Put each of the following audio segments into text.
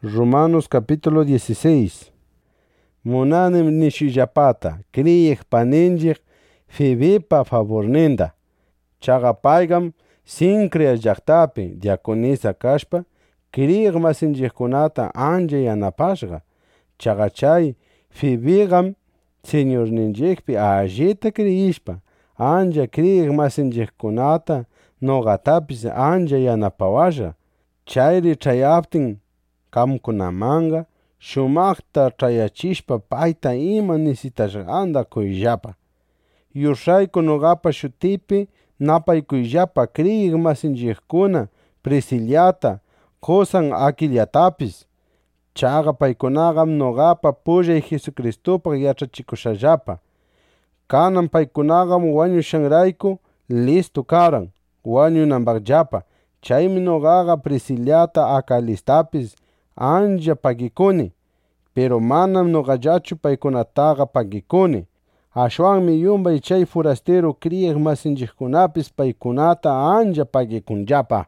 Romanos capítulo 16. Munanim nishillapata kriyiq paninchik Fibipa favorninda. Chaqa paygam Sincrea llaqtapi diaconisa kashpa kriyiq masinchikkunata ancha yanapashqa. Chaqa chay Fibiqam Señorninchikpi allita kriyishpa ancha kriyiq masinchikkunata noqatapis ancha yanapawasha. Chayri chayaptin qamkunamanga shumaqta chayachishpa payta ima nisitashqanta quyllapa. Yushayku noqapa shutipi napaykuyllapa kriyiq masinchikkuna Priscillata qusan Aquillatapis. Chaqa paykunaqam noqapa pullay Jesucristopaq yachachikushallapa. Kanan paykunaqam wañushanrayku listu karan wañunanpaqllapa. Chaymi noqaqa Priscillata Acalistapis ancha pagikuni, pero manam noqallachu paykunataqa pagikuni. Ashwanmi yumbay chay forastero kriyiq masinchikkunapis paykunata ancha pagikunllapa.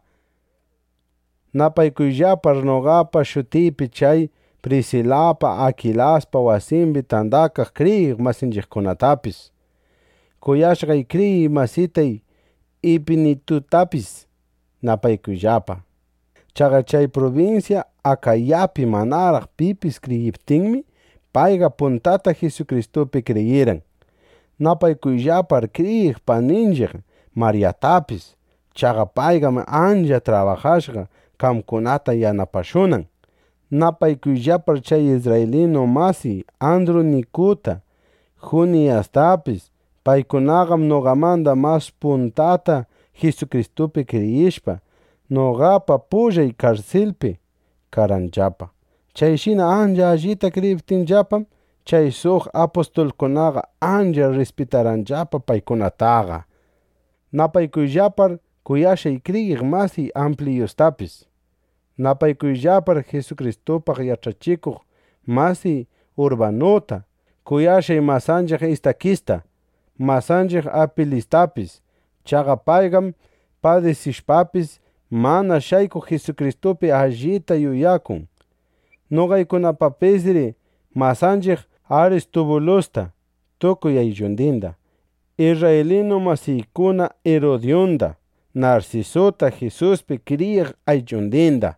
Napaykuyllapa noqapa shutipi chay Priscilapa Aquilaspa wasinpi tandakaq kriyiq masinchikkunatapis. Kuyashqay kriyiq masitay Ipinitutapis napaykuyllapa. Chaqa chay provincia Acayapi manaraq pipis kriyiptinmi payqa puntata Jesucristopi kriyiran. Napaykuyllapar kriyiq paninchik Mariatapis. Chaqa paygam ancha trabajashqa qamkunata yanapashunan. Napaykuyllapar chay Israelino masi Andronicuta, Juniastapis. Paykunaqam noqamanta mas puntata Jesucristopi kriyishpa noqapa pullay karsilpi karanllapa. Chayshina ancha allita kriyiptinllapam chay suq apostolkunaqa ancha respetaranllapa paykunataqa. Napaykuyllapar kuyashay kriyiq masi Ampliostapis. Napaykuyllapar Jesucristopaq yachachikuq masi Urbanota, kuyashay masanchik Estaquista, masanchik Apelistapis. Chaqa paygam padecishpapis mana shayku Jesucristopi allita yuyakun. Noqaykunapapisri masanchik Aristobulosta tukuy aylluntinda, Israelino masiykuna Herodionda, Narcisota Jesuspi kriyiq aylluntinda.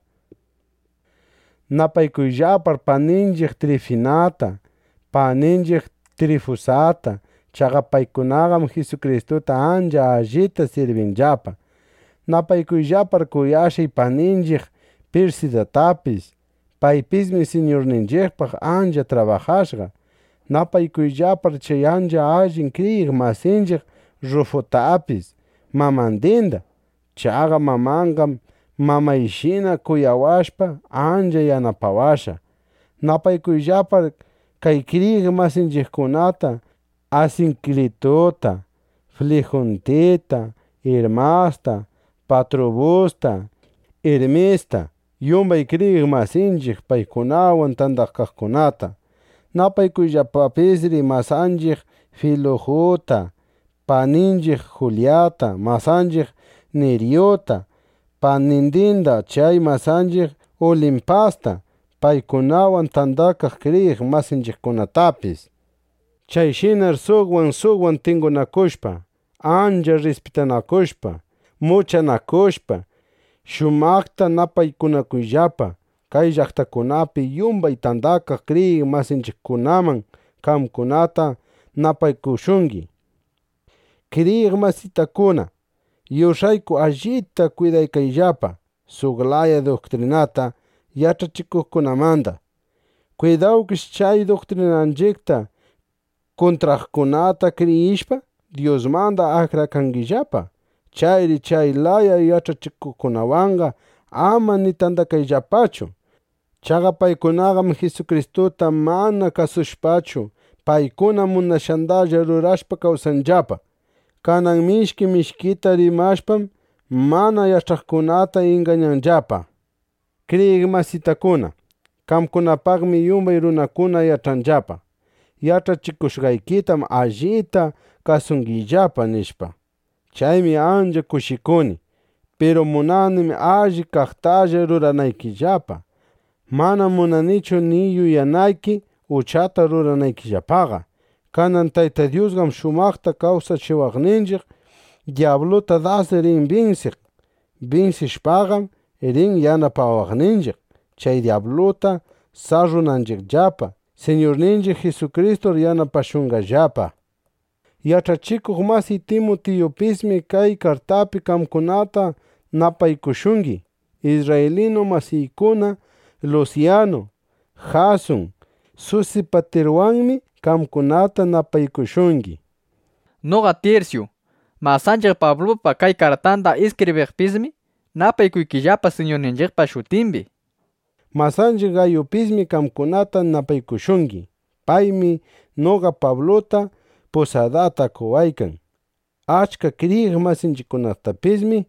Napaykuyllapar paninchik Trifinata, paninchik Trifusata. Chaqa paykunaqam Jesucristota ancha allita sirvinllapa. Napaykuyllapar kuyashay paninchik Persidatapis. Paypismi Señorninchikpaq ancha trabajashqa. Napaykuyllapar chay ancha allin kriyiq masinchik Rufotapis mamantinda. Chaqa mamanqam mamayshina kuyawashpa ancha yanapawasha. Napaykuyllapar kay kriyiq masinchikkunata Asincritota, Flegonteta, Hermasta, Patrobosta, Hermesta, yumbay kriyiq masinchik paykunawan tandaqkaqkunata. Napaykuyllapapisri masanchik Filogota, paninchik Juliata, masanchik Neriota, panintinda chay masanchik Olimpasta, paykunawan tandakaq kriyiq masinchikkunatapis. Chayshinar suqwan tingunakushpa, ancha respetanakushpa, muchanakushpa, shumaqta napaykunakuyllapa kay llaqtakunapi yumbay tandakaq kriyiq masinchikkunaman qamkunata napaykushunki. Kriyiq masitakuna, yushayku allita cuidaykayllapa suq laya doctrinata yachachikuqkunamanta. Cuidawkish chay doctrinanchikta contraqkunata kriyishpa Diosmanta akrakankillapa. Chayri chay laya yachachikuqkunawanqa ama ni tandakayllapachu. Chaqa paykunaqam Jesucristota mana kasushpachu paykuna munashantalla rurashpa kawsanllapa. Kanan mishkita rimashpam mana yachaqkunata engañanllapa. Kriyiq masitakuna, qamkunapaqmi yumbay runakuna yachanllapa. Yachachikushqaykitam allita kasunkillapa nishpa. Chaymi ancha kushikuni, pero munanim alli kaqtalla ruranaykillapa. Mana munanichu ni yuyanayki uchata ruranaykillapaqa. Kanan Tayta Diosqam shumaqta kawsachiwaqninchik diablota das rin vinsiq. Vinsishpaqam rin yanapawaqninchik chay diablota sarunanchikllapa Señorninchik Jesucristo yanapashungallapa. Yachachikuq masi Timotiopismi kay kartapi kamkunata napaykushunki. Israelino masiykuna Luciano, Jason, Sosipaterwanmi kamkunata napaykushunki. Noqa Tercio, masanchik Pablopa kay kartanta escribiqpismi napaykuykillapa Señorninchikpa shutinpi. Masanchik Gayopismi kamkunata napaykushunki. Paymi noqa Pablota posadata quwaykan. Achka kriyiq masinchikkunatapismi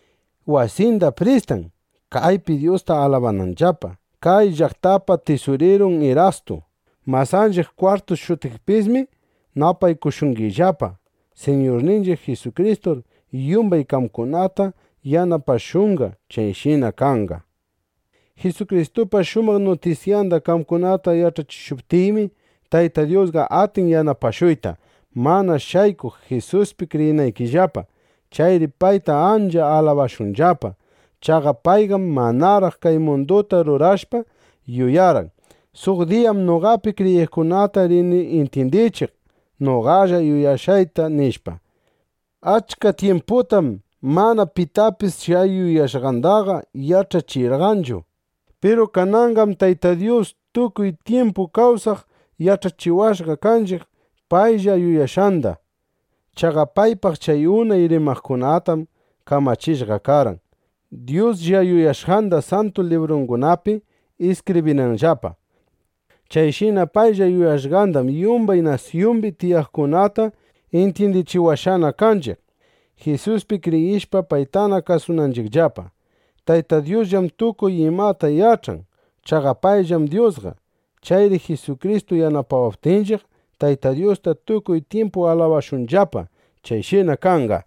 wasinda prestan kaypi Diosta alabananllapa. Kay llaqtapa tesoreron Erasto. Masanchik Cuartos shutiqpismi napaykushunkillapa. Señorninchik Jesucristo yumbay kamkunata yanapashunka chayshina kanqa. Jesucristopa shumaq noticianta kamkunata yachachishuptiymi Tayta Diosqa atin yanapashuyta mana shaykuq Jesuspi kriyinaykillapa. Chayri payta ancha alabashunllapa. Chaqa payqam manaraq kay munduta rurashpa yuyaran. Suq diyam noqapi kriyiqkunata rini intiendichiq noqalla yuyashayta nishpa. Achka tiemputam mana pitapis chay yuyashqantaqa yachachirqanchu. Pero kananqam Tayta Dios tukuy tiempo kawsaq yachachiwashqa kanchik paylla yuyashanta. Chaqa paypaq chay unay rimaqkunatam kamachishqa karan. Dioslla yuyashqanta santo librunkunapi escribinanllapa. Chayshina paylla yuyashqantam yumbay nacionpi tiyaqkunata entiendichiwashana kanchik. Jesuspi kriyishpa paytana kasunanchikllapa. Tayta Diosllam tukuy imata yachan. Chaqa payllam Diosqa. Chayri Jesucristo yanapawaptinchik Tayta Diosta tukuy tiempo alabashunllapa. Chayshina kanqa.